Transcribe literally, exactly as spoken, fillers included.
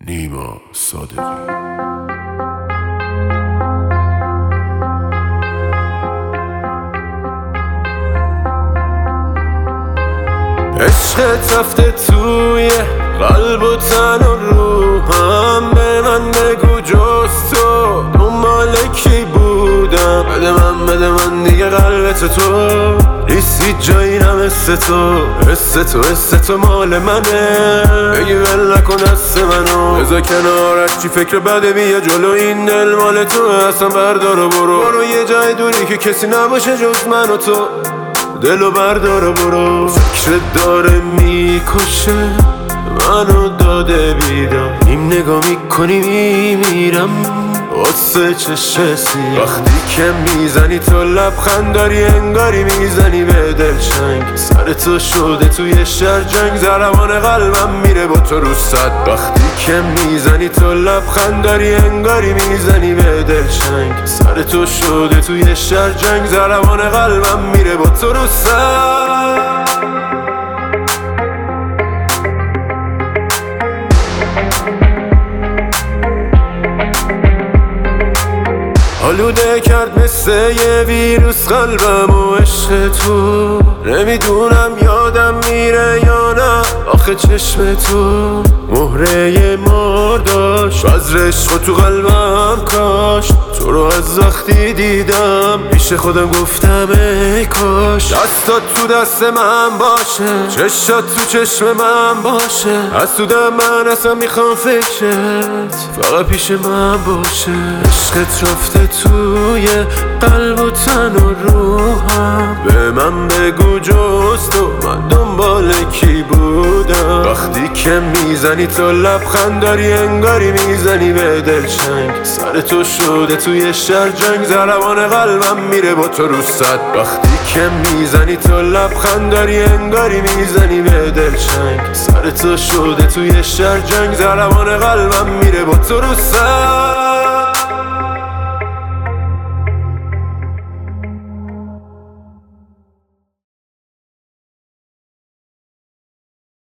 نیما صادقی. عشقت رفته توی قلب و تن و روحم، به من بگو جز تو دنبال کی بودم. بده من بده من دیگه قلبت تو نیستی جایی نمسته تو. حس تو حس تو مال منه، بگی ول نکن دست منو. بذار کنارش چی فکر بده، بیا جلو این دل مال تو. اصلا بردار و برو برو یه جای دوری که کسی نباشه جز من و تو. دلو بردار و برو. فکرت داره میکشه منو داده بیدار، نیم نگاه میکنی میمیرم واسه چشم سیاه. وقتی که میزنی تو لبخند داری انگاری میزنی به دلشنگ. سر تو شده توی شهر جنگ، ضربان قلبم میره با تو رو صد. وقتی که میزنی تو لبخند داری انگاری میزنی به دلشنگ. سر تو شده توی شهر جنگ، ضربان قلبم میره با تو رو صد. آلوده کرد مثل یه ویروس قلبم و عشق تو. نمیدونم یادم میره یا نه آخه چشم تو مهره مار داشت. از عشق تو قلبم کاش تو رو از وقتی دیدم پیش خودم گفتم ای کاش دستات تو دست من باشه، چشات تو چشم من باشه. از تو دم من اصلا میخوام فکرت فقط پیش من باشه. عشقت رفته توی قلب و تن و روحم، به من بگو جز تو من دنبال کی بودم. وقتی که میزنی تو لبخند داری انگاری میزنی به دلشنگ. سر تو شده توی شهر جنگ، ضربان قلبم میره با تو رو صد. وقتی که میزنی تو لبخند داری انگاری میزنی به دلشنگ. سر تو شده توی شهر جنگ، ضربان قلبم میره با تو رو صد.